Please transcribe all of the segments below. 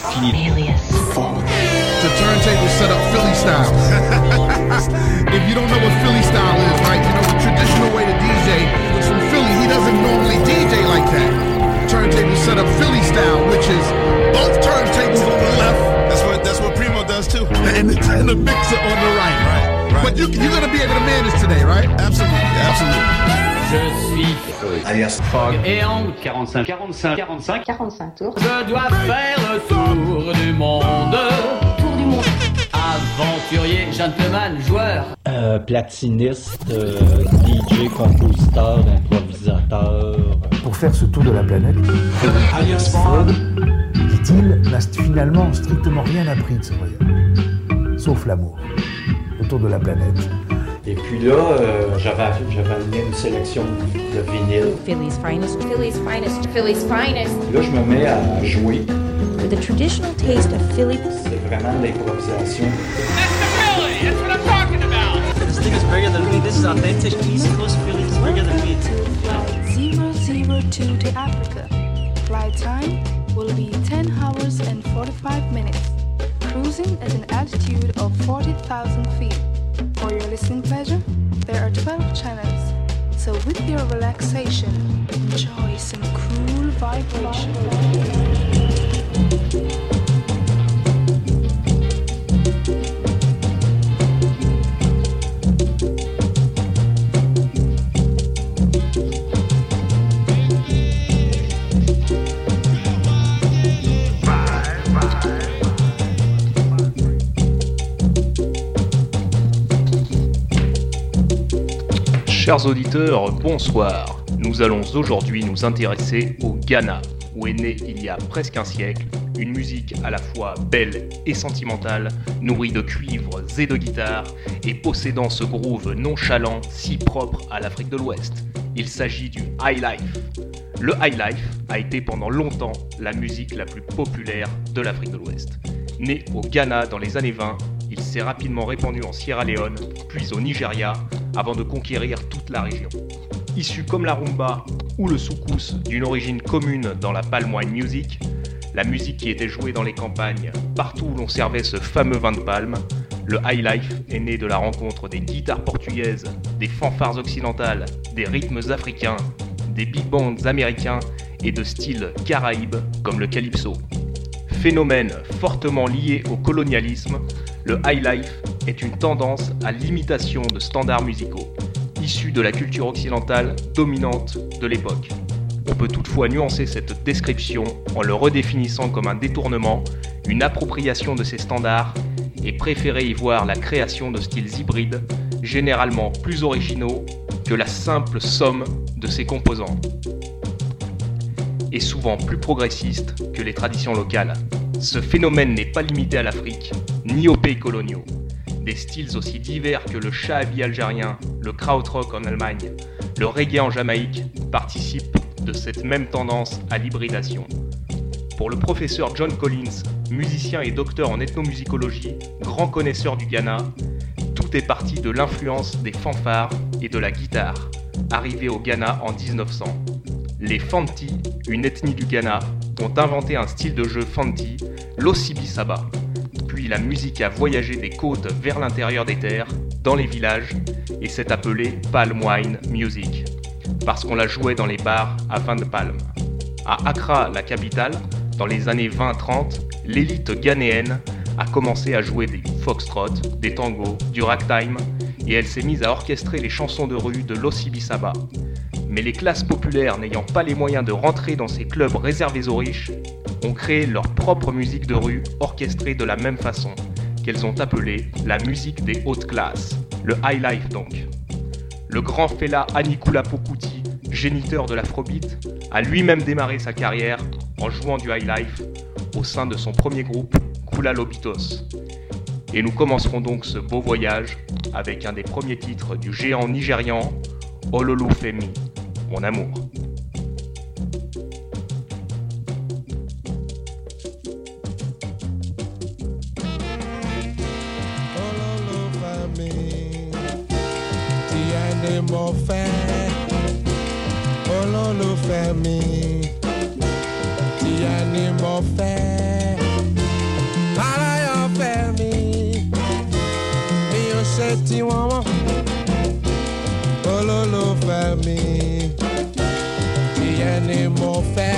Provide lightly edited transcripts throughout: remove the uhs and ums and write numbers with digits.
fini. The turntable set up Philly style. If you don't know what Philly style is, right, you know the traditional way to DJ is from Philly. He doesn't normally DJ like that. Turntable set up Philly style, which is both turntables on the left. That's what Primo does too. And the mixer on the right. Right. But you're gonna be able to manage today, right? Absolutely. Je suis Alias Fog et en 45 tours. Je dois faire le tour du monde. Tour du monde. Aventurier, gentleman, joueur. Platiniste, DJ, compositeur, improvisateur. Pour faire ce tour de la planète, Alias Fog. dit-il, n'a finalement strictement rien appris de ce voyage, sauf l'amour. Le tour de la planète. Et puis là, j'avais amené une sélection de vinyle. Philly's finest. Là, je me mets à jouer. With the traditional taste of Philly. C'est vraiment de l'improvisation. That's what I'm talking about. This thing is bigger than me. This is authentic East Coast Philly. It's bigger than me. Flight 002 to Africa. Flight time will be 10 hours and 45 minutes. Cruising at an altitude of 40,000 feet. For your listening pleasure, there are 12 channels. So with your relaxation, enjoy some cool vibration. Chers auditeurs, bonsoir. Nous allons aujourd'hui nous intéresser au Ghana, où est née il y a presque un siècle une musique à la fois belle et sentimentale, nourrie de cuivres et de guitares, et possédant ce groove nonchalant si propre à l'Afrique de l'Ouest. Il s'agit du high life. Le high life a été pendant longtemps la musique la plus populaire de l'Afrique de l'Ouest. Né au Ghana dans les années 20, il s'est rapidement répandu en Sierra Leone, puis au Nigeria, avant de conquérir toute la région. Issu comme la rumba ou le soukous d'une origine commune dans la palm wine music, la musique qui était jouée dans les campagnes, partout où l'on servait ce fameux vin de palme, le high life est né de la rencontre des guitares portugaises, des fanfares occidentales, des rythmes africains, des big bands américains et de styles caraïbes comme le calypso. Phénomène fortement lié au colonialisme, le high life est une tendance à l'imitation de standards musicaux, issus de la culture occidentale dominante de l'époque. On peut toutefois nuancer cette description en le redéfinissant comme un détournement, une appropriation de ces standards, et préférer y voir la création de styles hybrides, généralement plus originaux que la simple somme de ses composants, et souvent plus progressistes que les traditions locales. Ce phénomène n'est pas limité à l'Afrique, ni aux pays coloniaux. Des styles aussi divers que le shahabi algérien, le krautrock en Allemagne, le reggae en Jamaïque participent de cette même tendance à l'hybridation. Pour le professeur John Collins, musicien et docteur en ethnomusicologie, grand connaisseur du Ghana, tout est parti de l'influence des fanfares et de la guitare, arrivés au Ghana en 1900. Les Fanti, une ethnie du Ghana, ont inventé un style de jeu Fanti, l'Osibi-Saba. Puis la musique a voyagé des côtes vers l'intérieur des terres, dans les villages, et s'est appelée Palm Wine Music, parce qu'on la jouait dans les bars à vin de palme. À Accra, la capitale, dans les années 20-30, l'élite ghanéenne a commencé à jouer des foxtrots, des tangos, du ragtime, et elle s'est mise à orchestrer les chansons de rue de l'Osibi-Saba. Mais les classes populaires n'ayant pas les moyens de rentrer dans ces clubs réservés aux riches, ont créé leur propre musique de rue orchestrée de la même façon, qu'elles ont appelée la musique des hautes classes, le high life donc. Le grand Fela Anikulapo Kuti, géniteur de l'afrobeat, a lui-même démarré sa carrière en jouant du high life au sein de son premier groupe, Kula Lobitos. Et nous commencerons donc ce beau voyage avec un des premiers titres du géant nigérian, Ololufemi, mon amour. Ololufemi, ti ani mo fẹ́. tí wọ́n mọ̀ olólùfẹ́ mi ìyẹn ni mo fẹ́.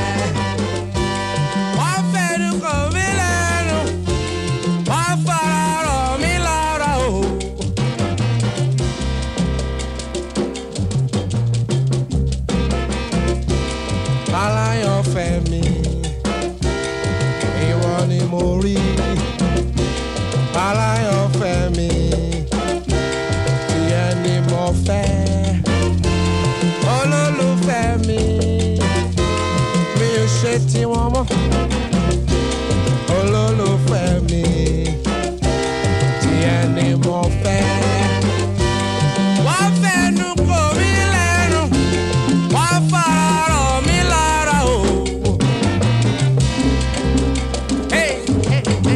Wọ́n fẹ́nu kò mí lẹ́nu wọ́n fara rọ̀ mí lára o. Aláyọ̀fẹ́ mi ìwọ ni mo rí. Aláyọ̀fẹ́ mi ìyẹn ni mo fẹ́. Olólùfẹ́ mi mi ò ṣe tí wọ́n mọ̀. Olólùfẹ́ mi ìyẹn ni mo fẹ́. Wọ́n fẹ́nu kò mí lẹ́nu wọ́n fara rọ̀ mí lára o. Hey, hey, hey.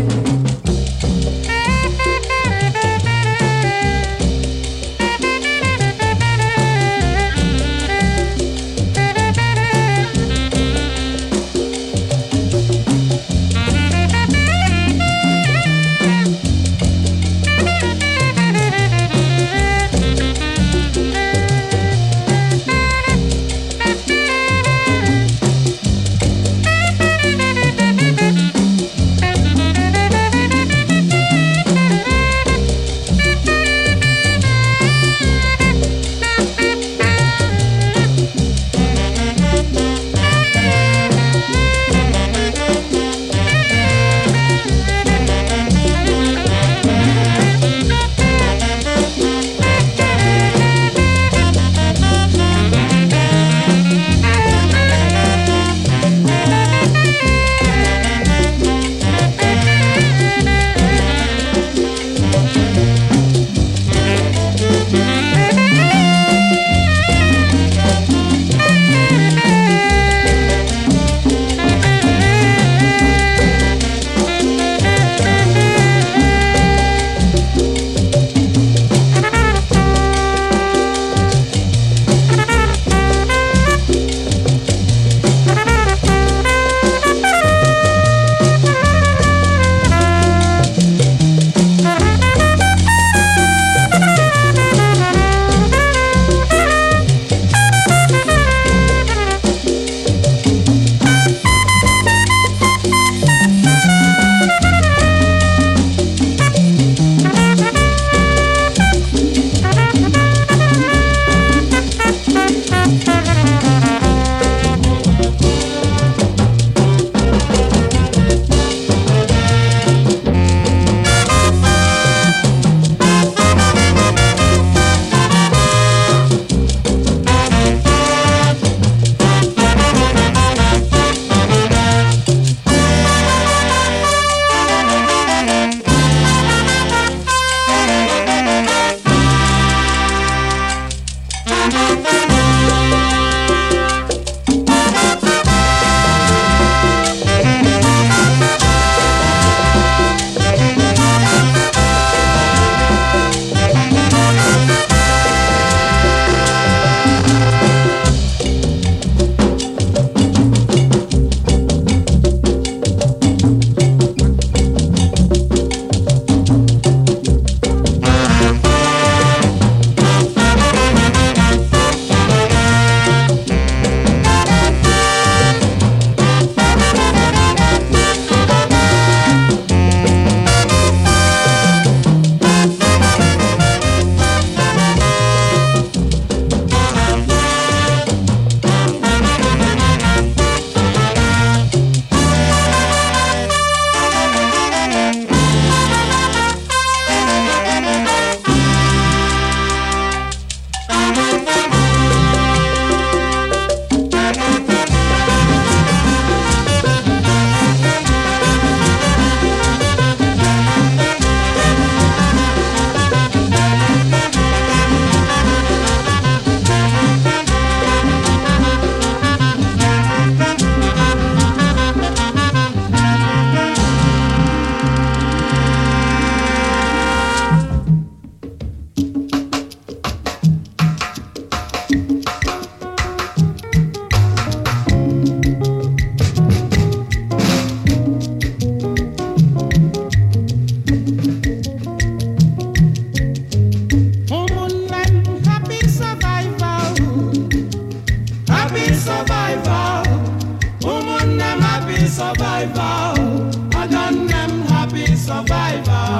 survivor. I done them happy survivor.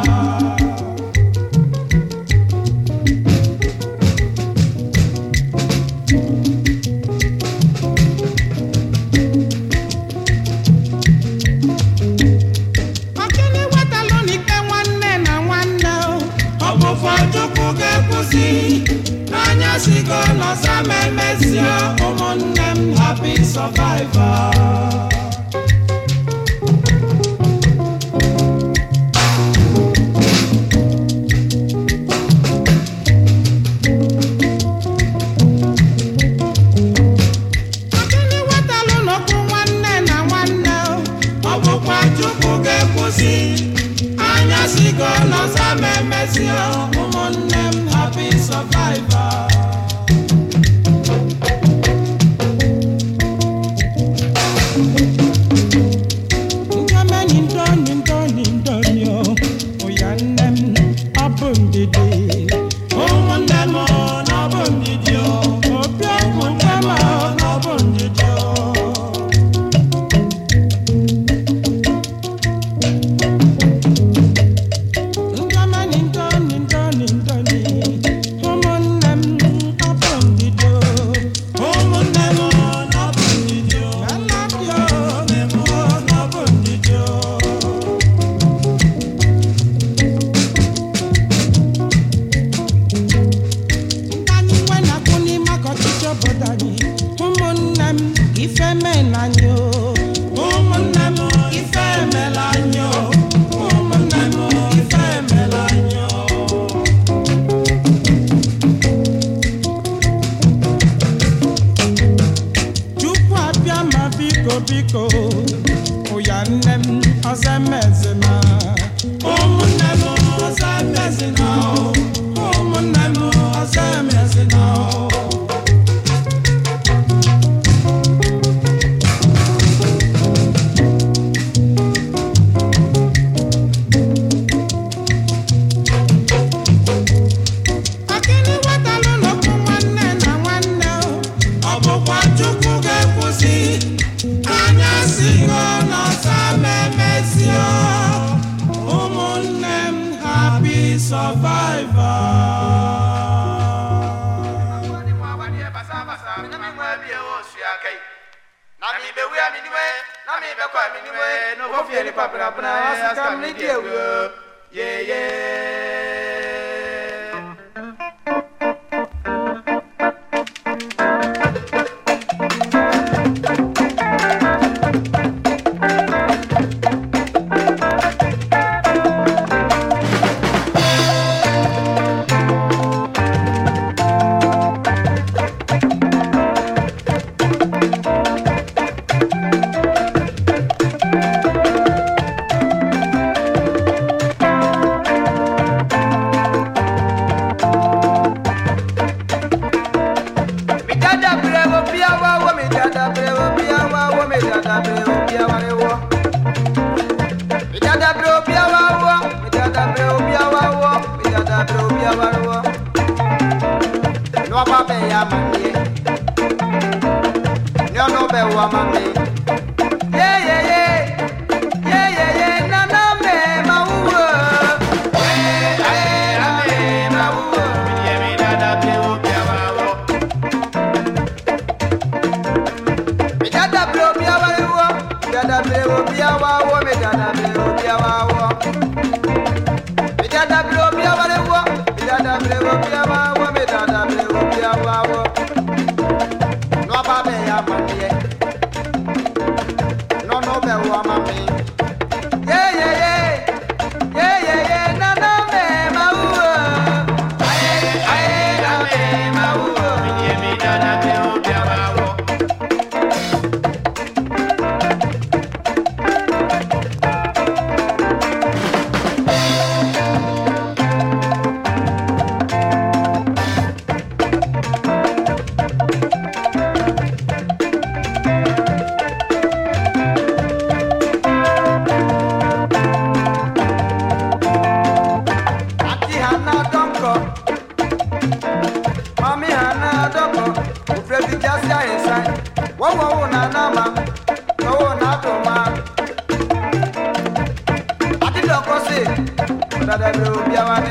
Sigo no same mesio, them happy survivor. Akini watalu no ku nwanne na nwanne, obukwa chukwu ga-ekwusi. Anya sigo no same mesio, them happy survivor.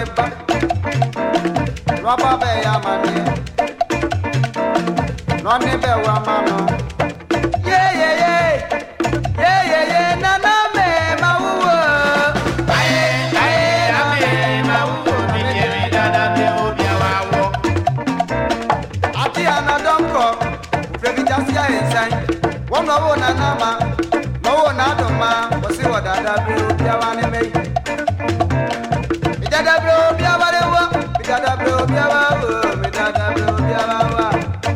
ba. Rubber be ya mani. Noni be wa mano. Yeah yeah yeah. Yeah yeah yeah. Na na me ma wo. Aye aye na me ma wo. Mi ye mi da da me o bi wa wo. Ati ana donko. Frebi jasi ya ensan. Won no wo na na ma. No wo na do ma. Wo si wo da da bi o bi wa ni me. Mi da da bro bi wa le wo. Mi da da bro bi wa wo. Mi da da bro bi wa wa.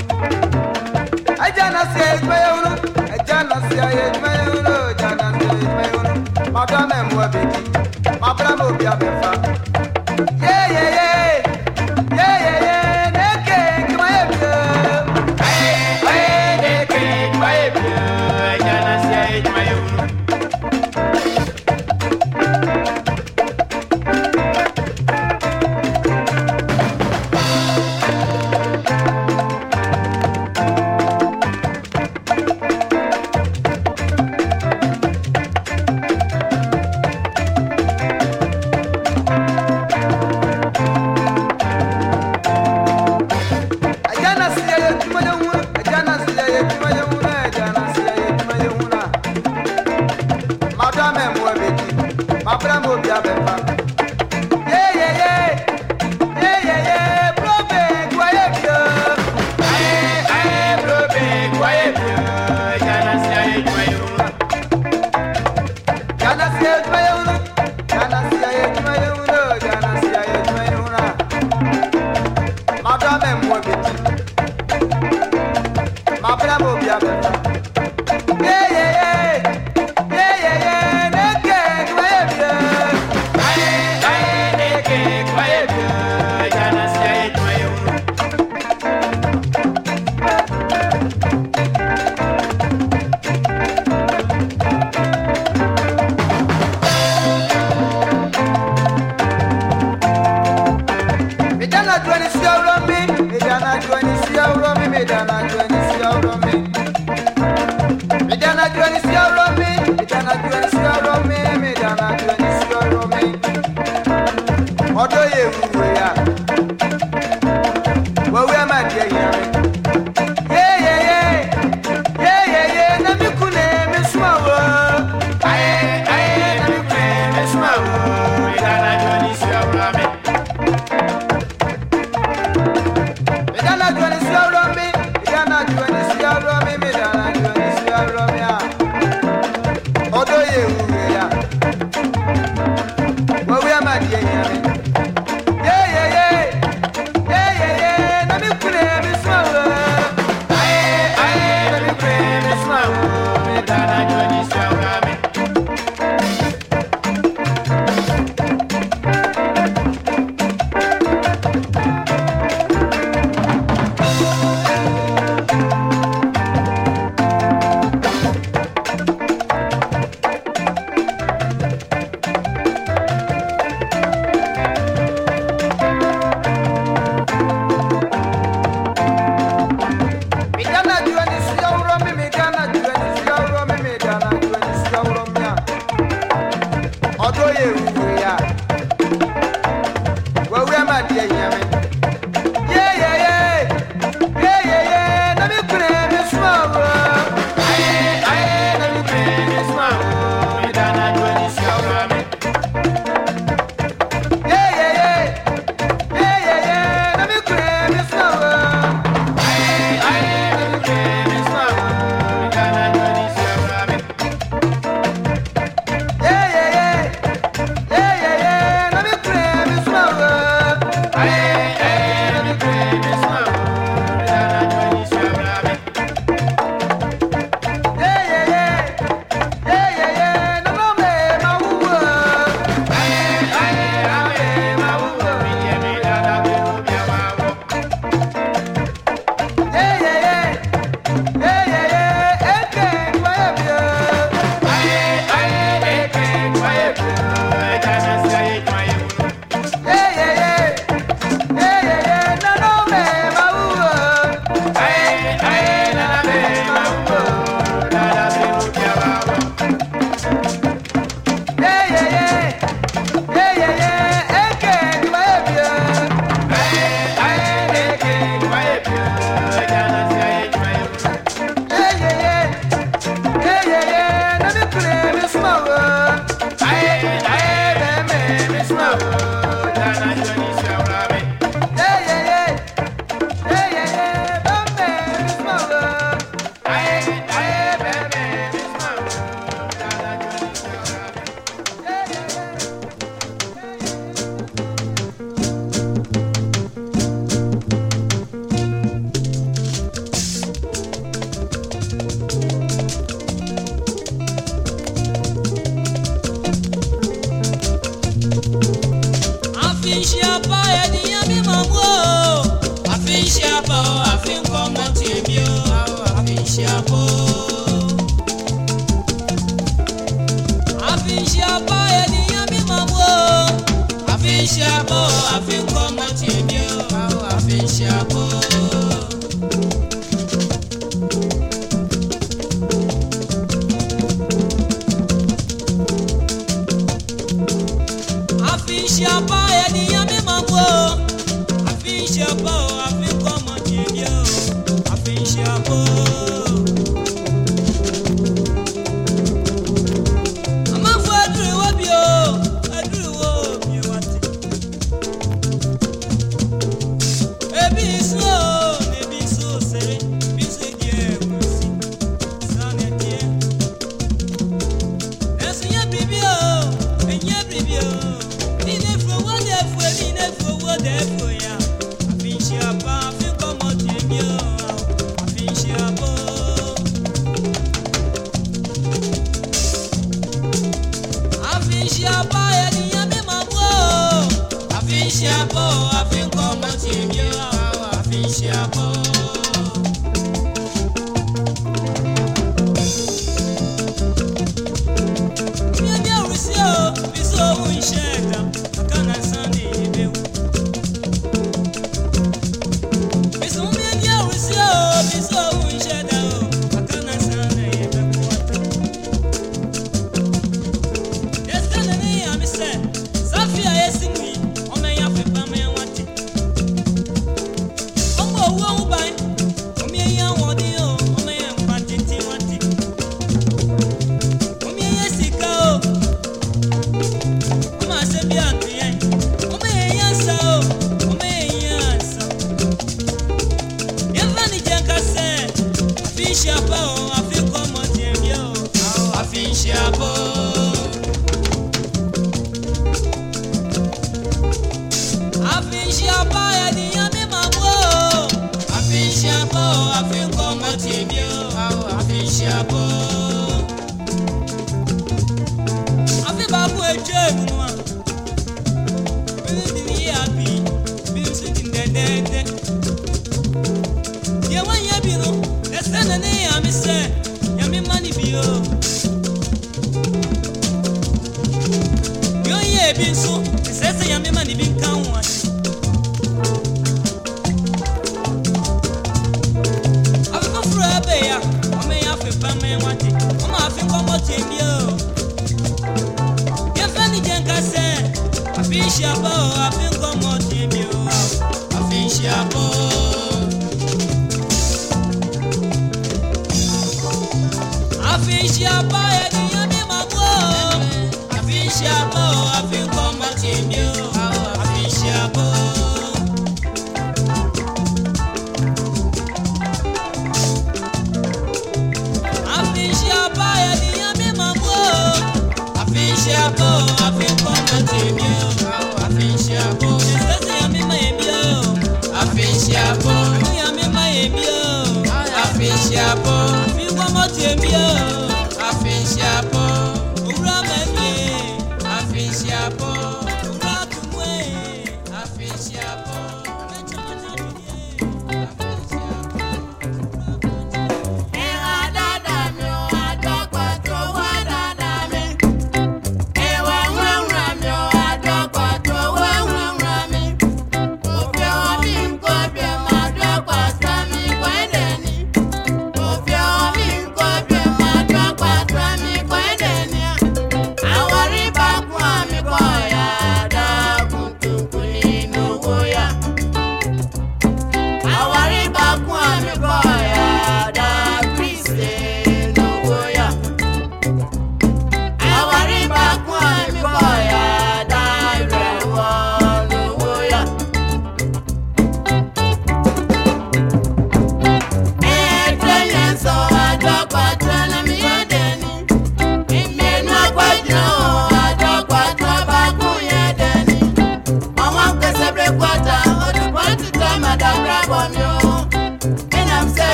Ajana si ejmayuno, ajana si ejmayuno, ajana si ejmayuno. Madame mwa beki, mabra mo bia befa. Yeah yeah yeah, yeah yeah yeah. Neke kmaye bia, aye aye neke kmaye bia. Ajana si ejmayuno.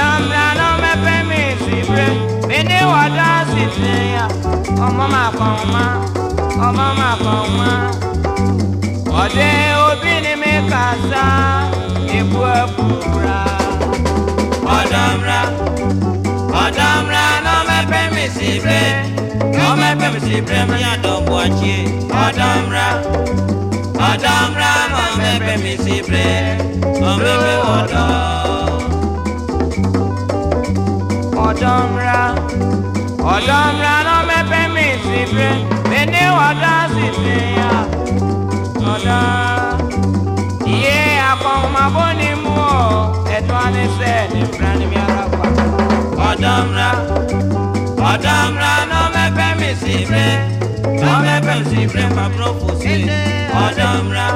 Odamra no me permissible. Many water sitting ya. Oh mama koma. Ode obini me kasa. Ibua pura. Odamra no me permissible. No me permissible. Me adon boachi. Odamra no me permissible. No me permissible. Odamra no me permissible. Mene water sitting ya. Oda. Yeah, upon my body more. That one is said in front of me. Odamra no me permissible. No me permissible for prophecy. Odamra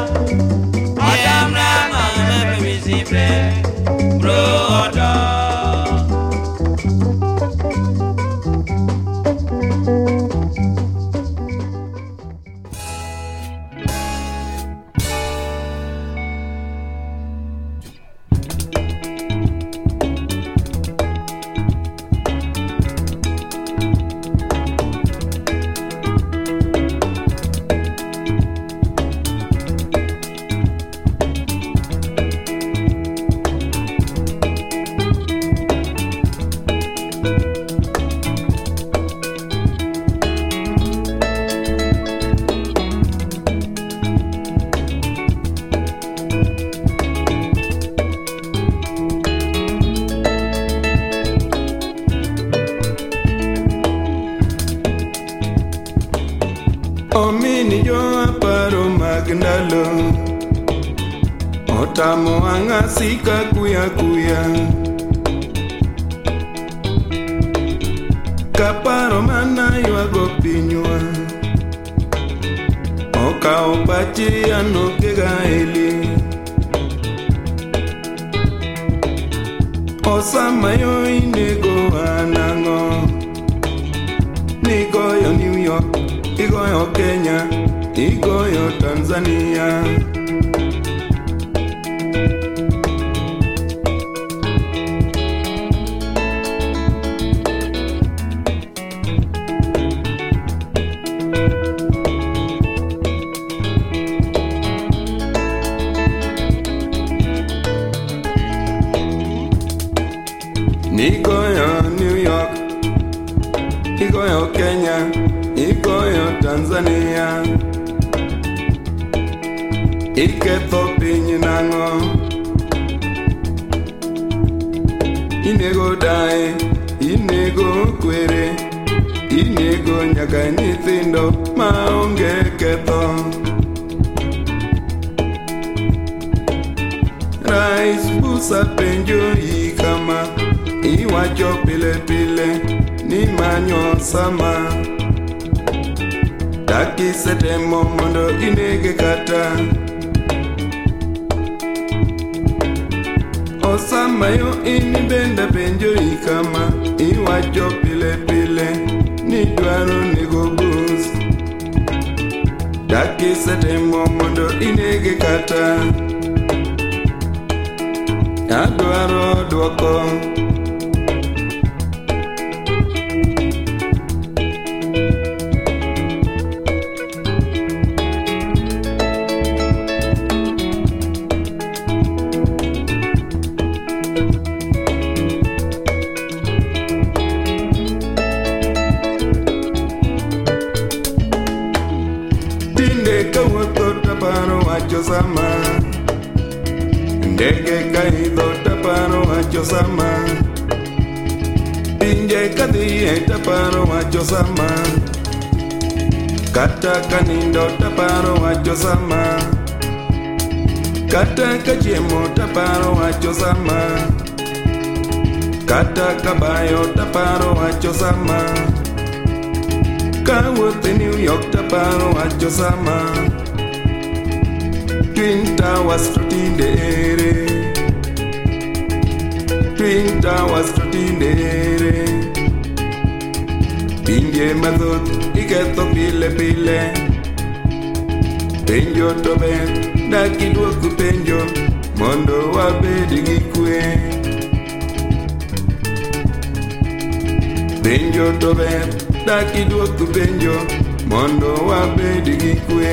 no me permissible. Bro, Omini yo aparo magnalo Otamo angasika kuya Kaparo mana yo agopinywa Oka opachi anokega eli Osama yo inego anango Nigoyo New York Igoyo Kenya, Igoyo Tanzania. Nigoyo New York, Igoyo Kenya, Igoyo Tanzania. Iketho piny nango. Inego dae, inego kwere, inego nyaka nyithindo maonge ketho. Rais busa penjo ikama, iwacho pile ni manyo sama. Daki setemo mondo inege kata Osama yo ini benda penjo ikama Iwacho pile ni dwaro nego bus Daki setemo mondo inege kata Adwaro dwoko Sama Ndege kaidho taparo wacho sama Pinje kadhiye taparo wacho sama Kata kanindo taparo wacho sama Kata kachiemo taparo wacho sama Kata kabayo taparo wacho sama Kawuoth New York taparo wacho sama Twin Towers tutindere Twin Towers tutindere Pinje mathoth iketho pile Penjo to ber daki duoku penjo Mondo wabed gi kwe penjo to ber dak iduok penjo mondo wabed gi kwe.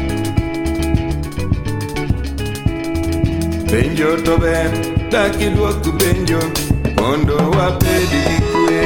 Penjo to ber dak iduok penjo mondo wabed gi kwe.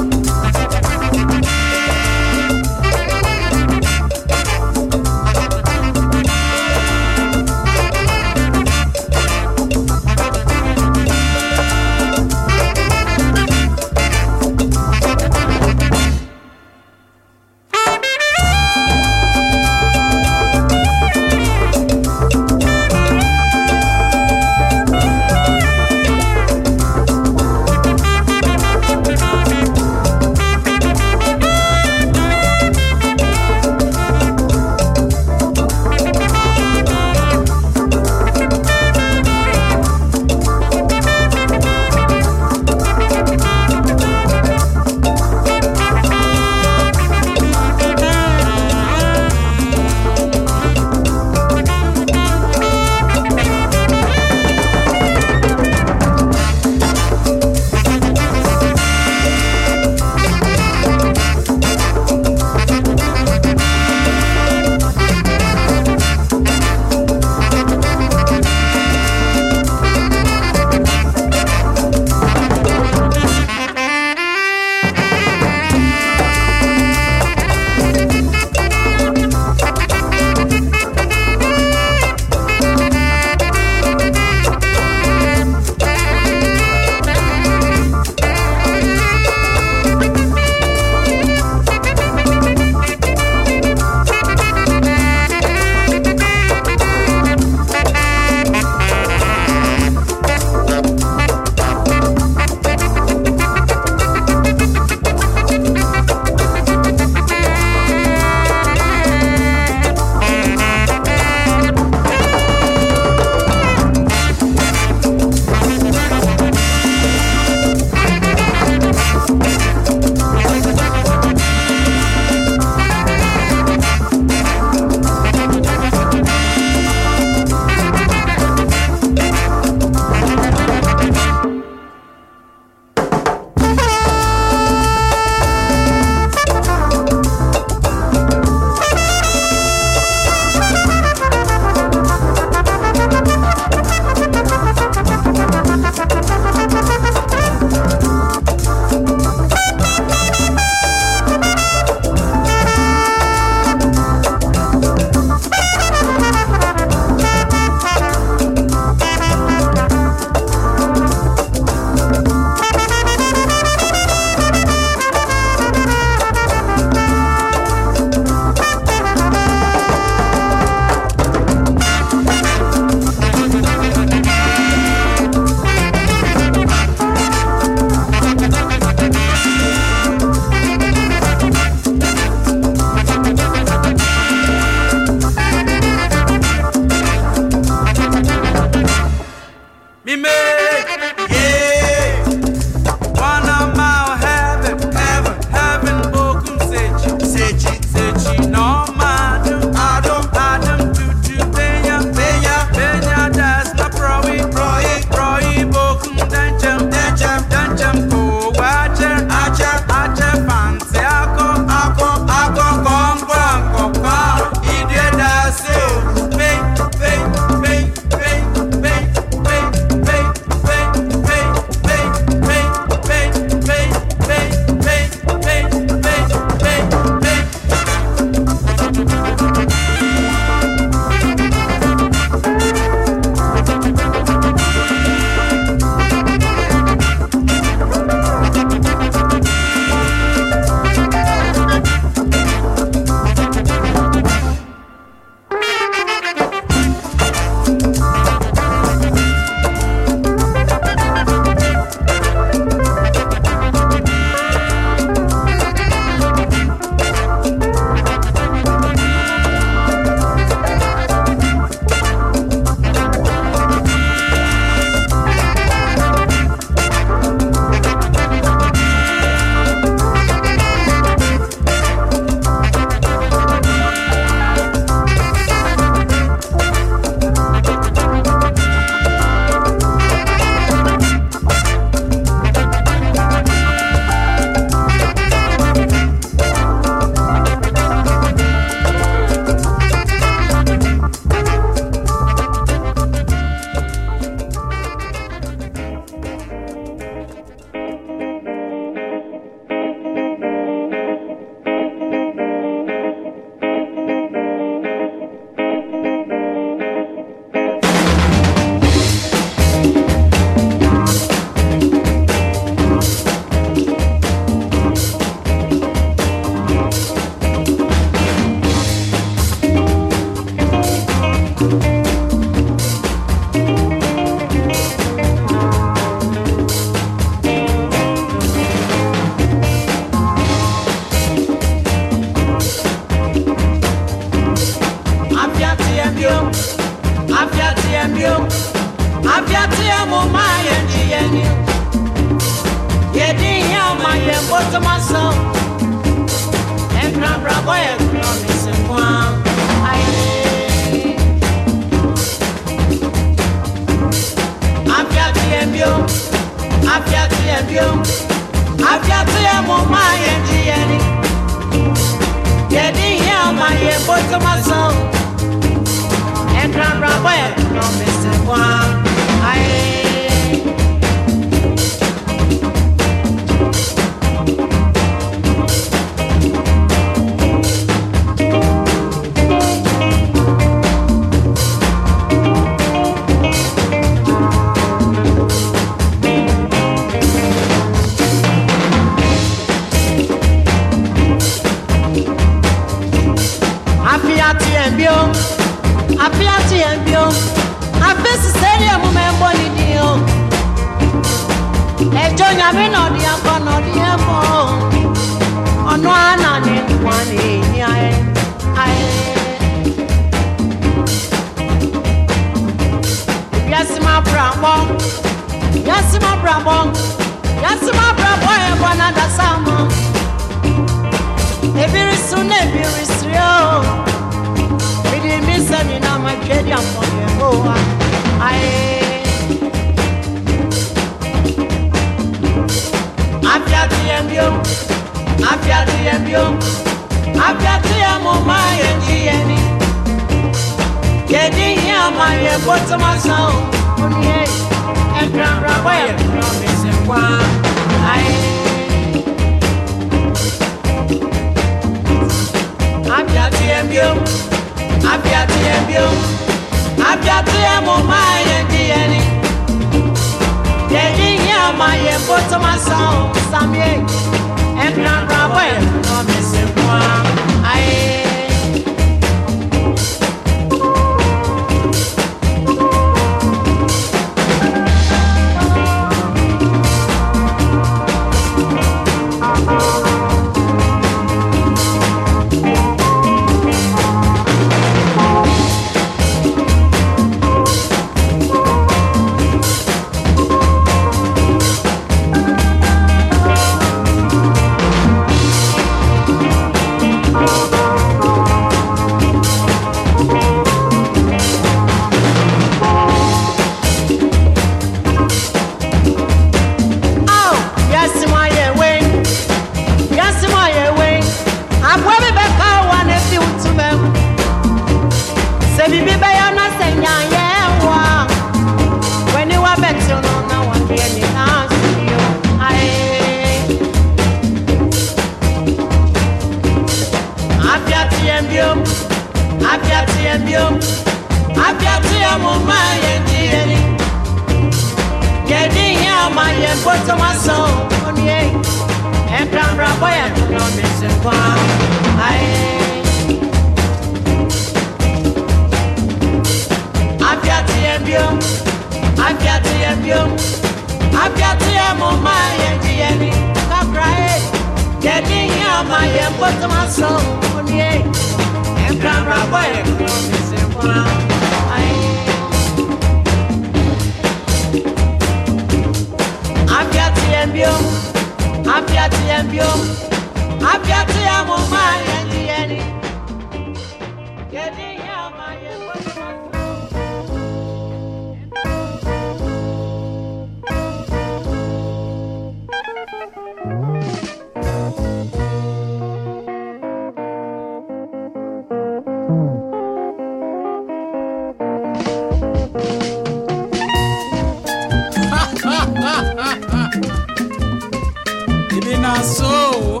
So,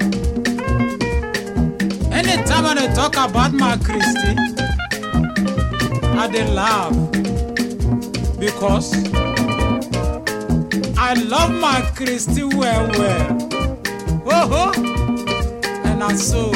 anytime I talk about my Christy, I dey laugh because I love my Christy well. Oh, and I so.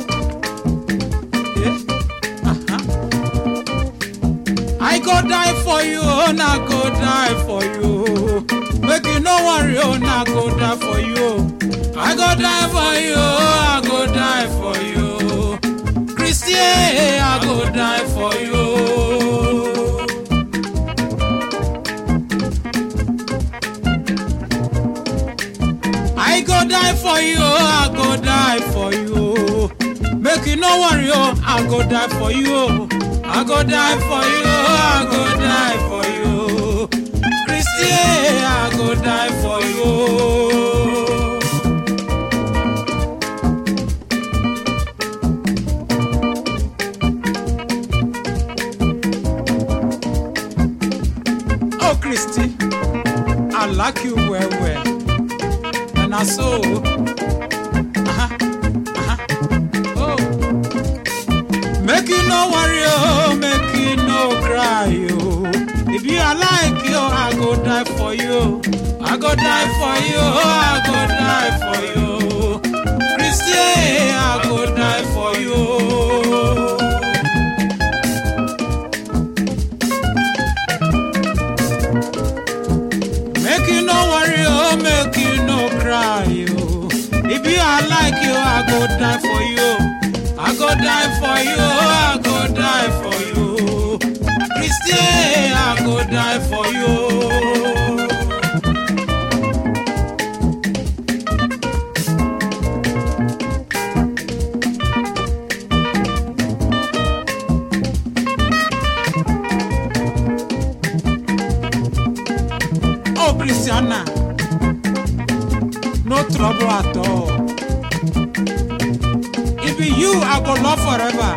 I go die for you, and I go die for you. Make you no worry, and I go die for you. I go die for you, I go die for you. Christy, I go die for you. for you, I go die for you. Make you no worry, oh, I go die for you. I go die for you, I go die for you. Christy, I go die for you. Oh, Christy, I like you well, well. And I saw, oh, make you no worry, oh, make you no cry, oh. If you are like you, I go die for you. I go die for you, I go die for you. Christy, I go die for you. Make you no worry, oh, make you no cry, oh. If you are like you, I go die for you. I go die for you, I go die for you. Christy, I go die for you. Oh, Christiana, no trouble at all. If be you, I go love forever.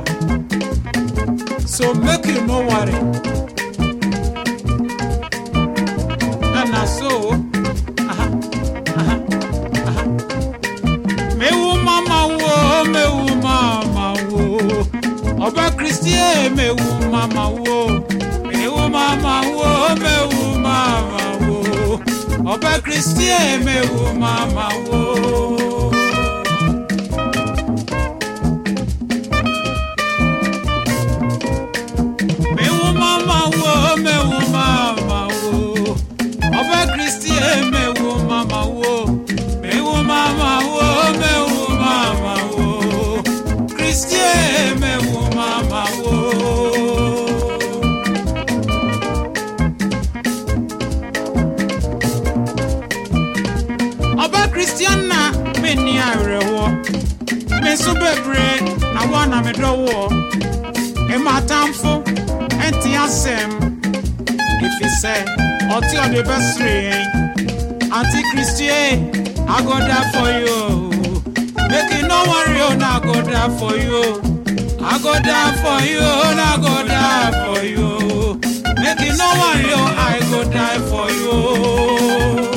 So make you no worry. And I so, me wo mama wo, Oba Christy, me wo mama wo, me wo mama wo, me wo mama wo, Oba Christy, me wo mama wo. Me wo mama wo, me wo mama wo, Oba Christy, me wo mama wo, me wo mama wo, me wo mama wo, Christy, me wo mama wo. Oba Christiana, me ni arewo, me so bebre, na wana me dowo, e matamfo, enti asem, if you say, oti on the best ring, Auntie Christy, I go die for you. Make you no worry, oh, I go die for you. I go die for you, I go die for you. Make you no worry, oh, I go die for you.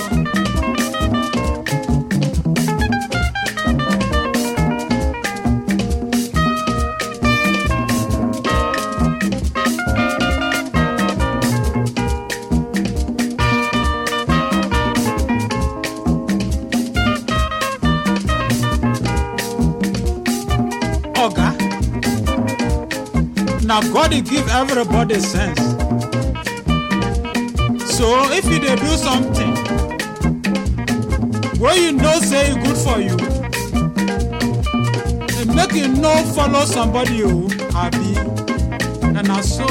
Now God will give everybody sense. So if you dey do something where you know say it good for you, it make you no follow somebody who happy. And na so.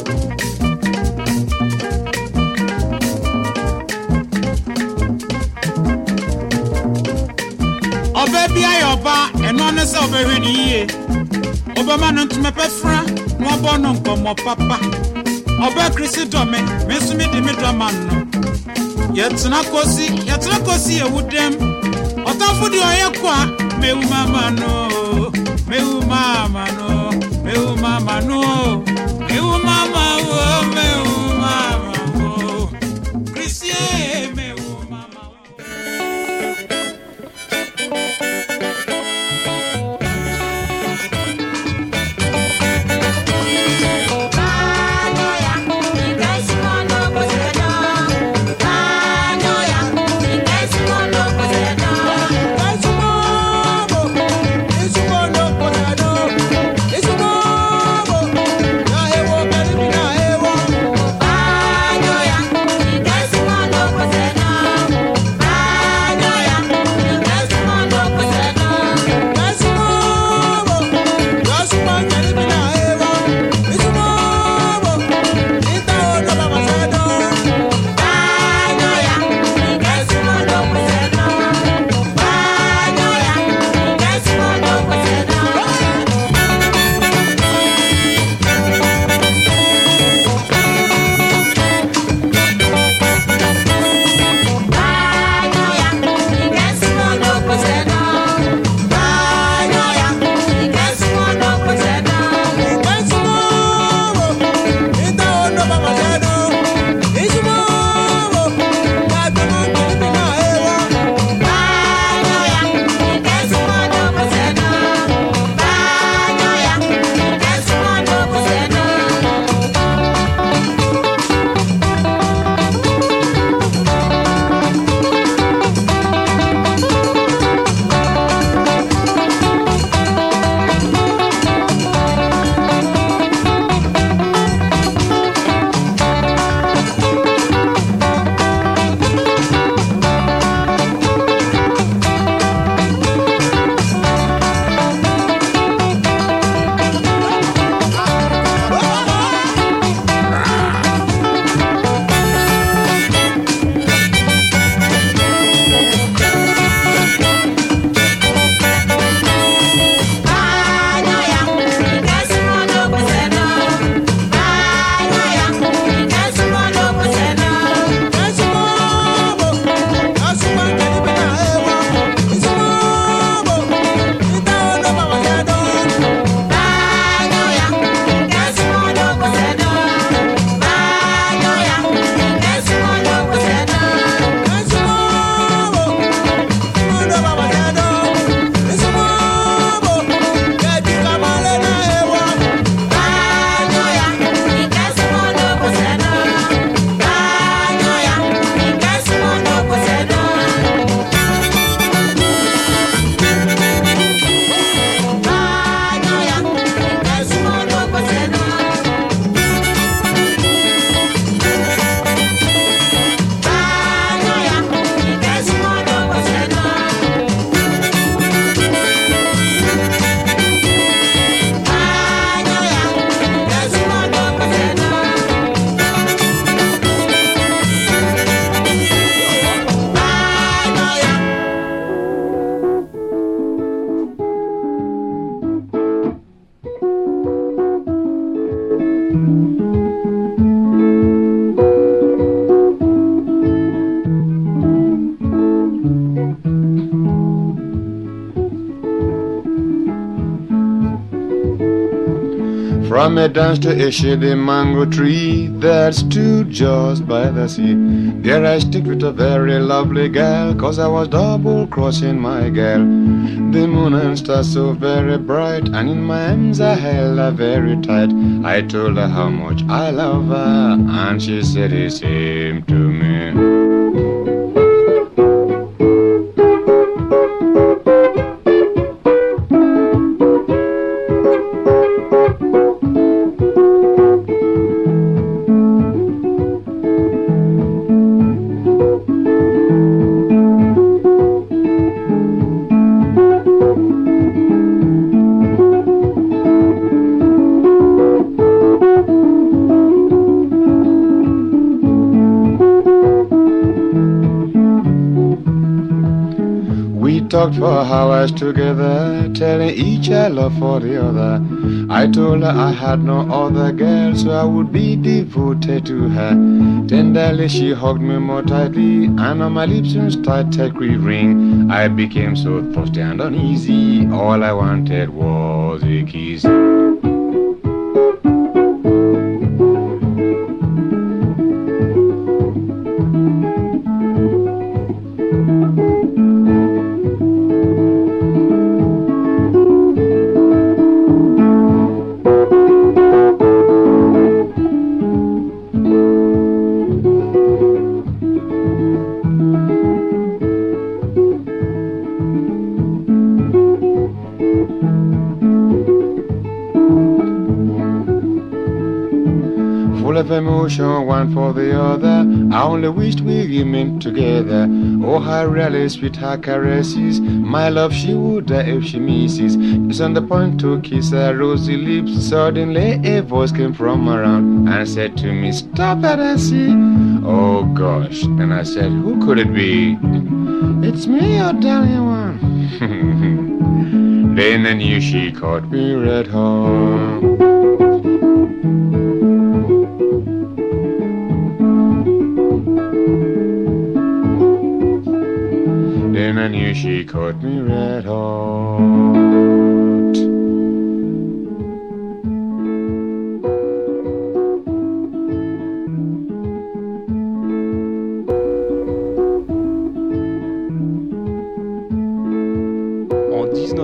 Obebi ayoba enone se obehwe ni ye. Obama no to me pefra. No bono komo papa Oba Christy dome me so me di me drama no Yetina kosi e wudem Otamfo di oye kwa me wu mama no me wu mama no me wu mama no me wu mama wo me wu mama wo Christy me wu mama wo Come and dance to a shady mango tree that stood just by the sea. There I stick with a very lovely gal, 'cause I was double-crossing my gal. The moon and stars so very bright, and in my arms I held her very tight. I told her how much I love her, and she said the same to me. Talked for hours together, telling each our love for the other. I told her I had no other girl, so I would be devoted to her. Tenderly she hugged me more tightly, and on my lips started quivering. I became so thirsty and uneasy, all I wanted was a kiss. Emotion, one for the other, I only wished we remained together. Oh, how really sweet her caresses, my love she would die if she misses. It's on the point to kiss her rosy lips, suddenly a voice came from around and said to me, "Stop that, I see." Oh gosh, and I said, who could it be? It's me, your darling one. Then I knew she caught me red hot. Then I knew she caught me red hot. En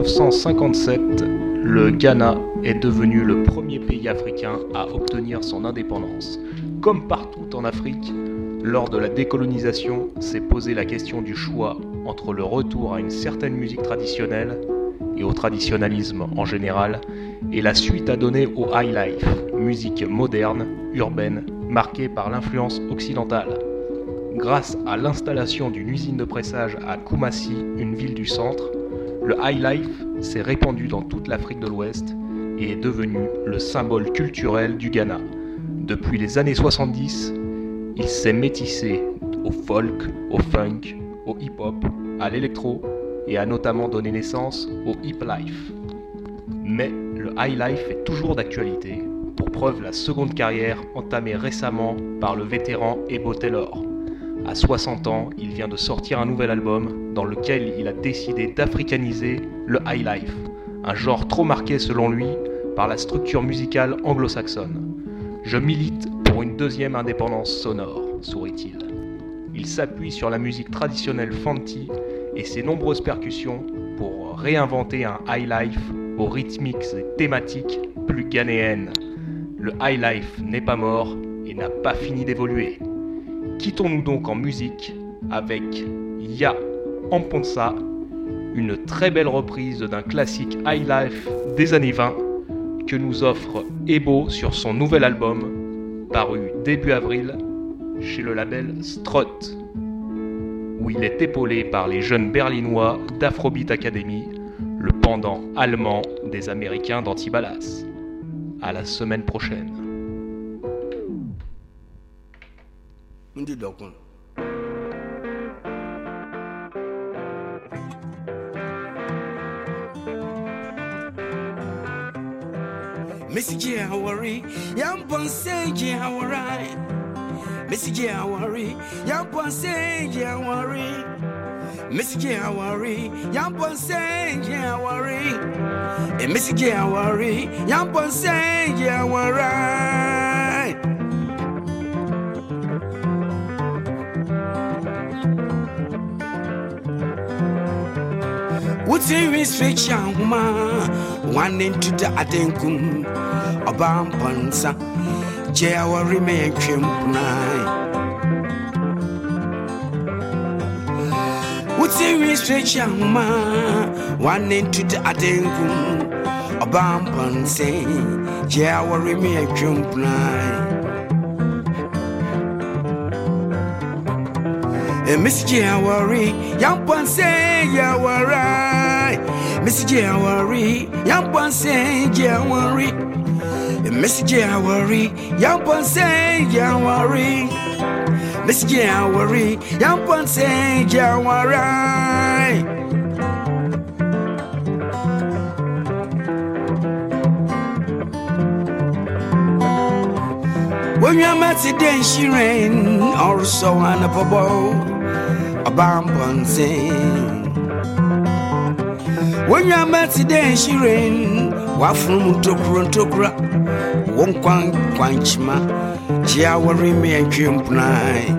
1957, le Ghana est devenu le premier pays africain à obtenir son indépendance. Comme partout en Afrique, lors de la décolonisation, s'est posé la question du choix entre le retour à une certaine musique traditionnelle et au traditionnalisme en général, et la suite à donner au high life, musique moderne, urbaine, marquée par l'influence occidentale. Grâce à l'installation d'une usine de pressage à Kumasi, une ville du centre, le high life s'est répandu dans toute l'Afrique de l'Ouest et est devenu le symbole culturel du Ghana. Depuis les années 70, il s'est métissé au folk, au funk, au hip-hop, à l'électro et a notamment donné naissance au hip life. Mais le high life est toujours d'actualité, pour preuve la seconde carrière entamée récemment par le vétéran Ebo Taylor. À 60 ans, il vient de sortir un nouvel album dans lequel il a décidé d'africaniser le high life, un genre trop marqué selon lui par la structure musicale anglo-saxonne. Je milite pour une deuxième indépendance sonore, sourit-il. Il s'appuie sur la musique traditionnelle fanti et ses nombreuses percussions pour réinventer un high life aux rythmiques et thématiques plus ghanéennes. Le high life n'est pas mort et n'a pas fini d'évoluer. Quittons-nous donc en musique avec Ya Amponsa, une très belle reprise d'un classique high life des années 20 que nous offre Ebo sur son nouvel album paru début avril chez le label Strut, où il est épaulé par les jeunes berlinois d'Afrobeat Academy, le pendant allemand des Américains d'Antibalas. À la semaine prochaine. Missy J. Howari, Yam Ponce J. Howari. Missy J. Howari, Yam Ponce J. Howari. Miss Jawari, Yampon say Jawari, and Miss Jawari, Yampon say Jawari. What's in this fiction, one into the Adenkum, a bampansa, Jawari may chimp. What's in restriction, ma? One into the Adenkum, a bump and say, yeah, worry me a jump line. Miss Jawari, Yampan say, yeah, worry. Miss Jawari, Yampan say, yeah, worry. Miss Jawari, Yampan say, yeah, worry. Miss Jawari, Yampon say Jawari. When you're met today, she rain, also on a bubble, a bampon sing. When you're met today, she rain, wafum tokra, won't quanchma. Jawari me a jump nine.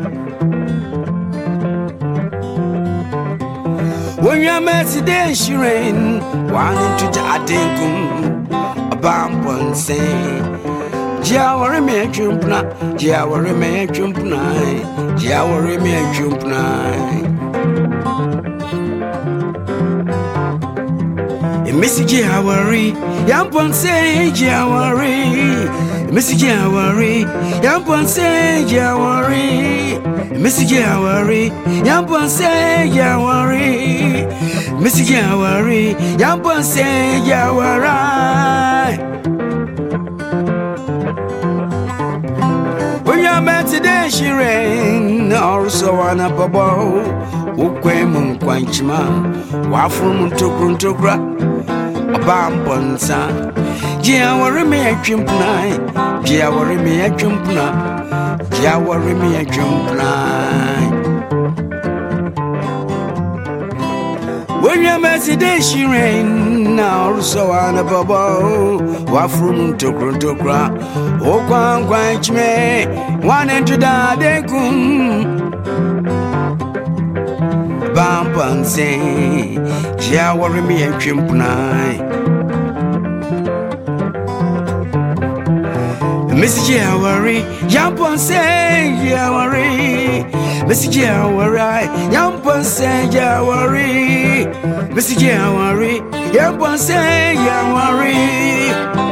When you're met today, she rain, one into the Adenkum, a bump and say, Jawari me a jump nine, Jawari me a jump nine, Jawari me a jump nine. Miss Jawari, Yampon say Jawari. Miss Jawari, Yampon say Jawari. Miss Jawari, Yampon say Jawari. Miss Jawari, Yampon say Jawari. When you're met today, she rain, also on a bubble. Ukwem Quanchma, Wafum Tokra. Bamponsa, Jawari me a jump nine, Jawari me a jump nine, Jawari me a jump nine. When you're messy, she rain, now so on a bubble, Wafrum Tokra, Oquan Quanch me, one into the Decum. Bampanse, Jawari me a jump nine. Miss Jawari, Yampon say Jawari. Miss Jawari, Yampon say Jawari. Miss Jawari, Yampon say Jawari.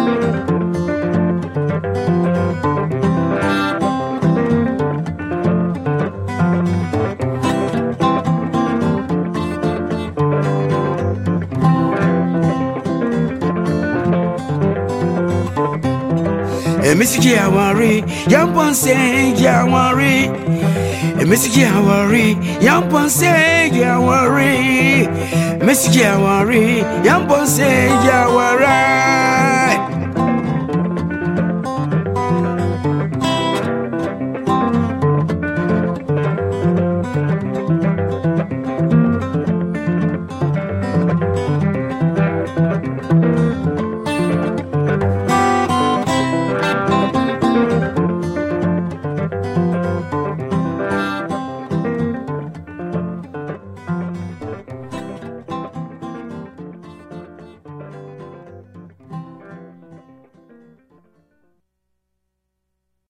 Miss Jawari, Yampon say Jawari. Miss Jawari, Yampon say Jawari. Miss Jawari, Yampon say Jawari.